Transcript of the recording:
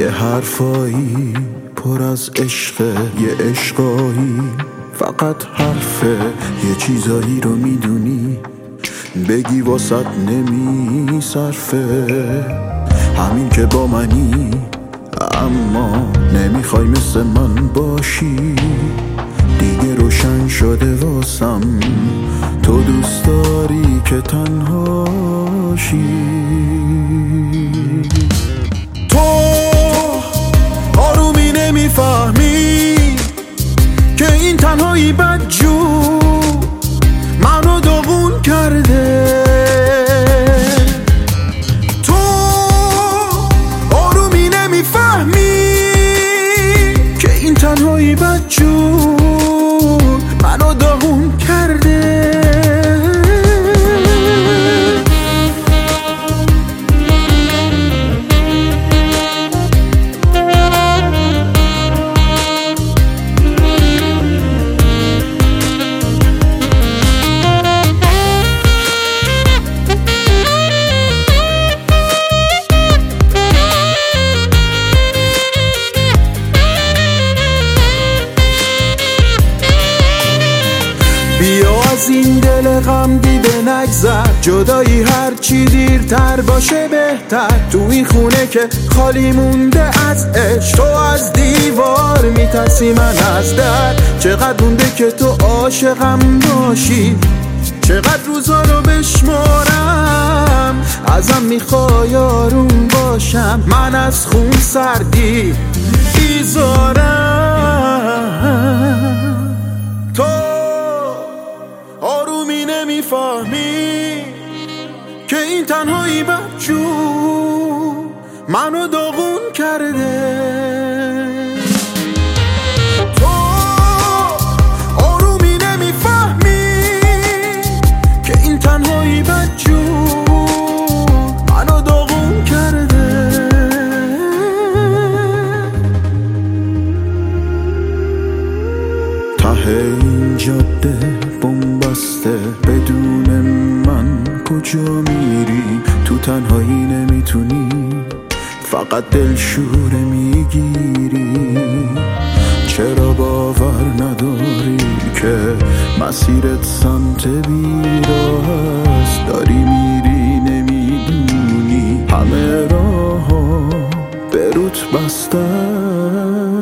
یه حرفایی پر از عشقه، یه عشقایی فقط حرفه. یه چیزایی رو میدونی بگی واسط نمی صرفه. همین که با منی اما نمیخوای مثل من باشی. دیگه روشن شده واسم تو دوست داری که تنهاشی. تو آرومی نمیفهمی که این تنهایی بدجور منو داغون کرده. تو آرومی نمیفهمی که این تنهایی بدجور منو داغون کرده. بیا از این دل غم دیده نگذر، جدایی هر چی دیرتر باشه بهتر. تو این خونه که خالی مونده از عشق، تو از دیوار میترسی من از در. چقدر مونده که تو عاشقم باشی، چقدر روزا رو بشمارم. ازم میخوای آروم باشم، من از خون سردی بیزارم. تو آرومی نمیفهمی که این تنهایی بدجور منو داغون کرده. تو آرومی نمیفهمی که این تنهایی بدجور منو داغون کرده. ته این جاده بسته بدون من کجا میری؟ تو تنهایی نمیتونی، فقط دلشوره میگیری. چرا باور نداری که مسیرت سمت بیراه است؟ داری میری نمیدونی همه راه ها به روت بسته.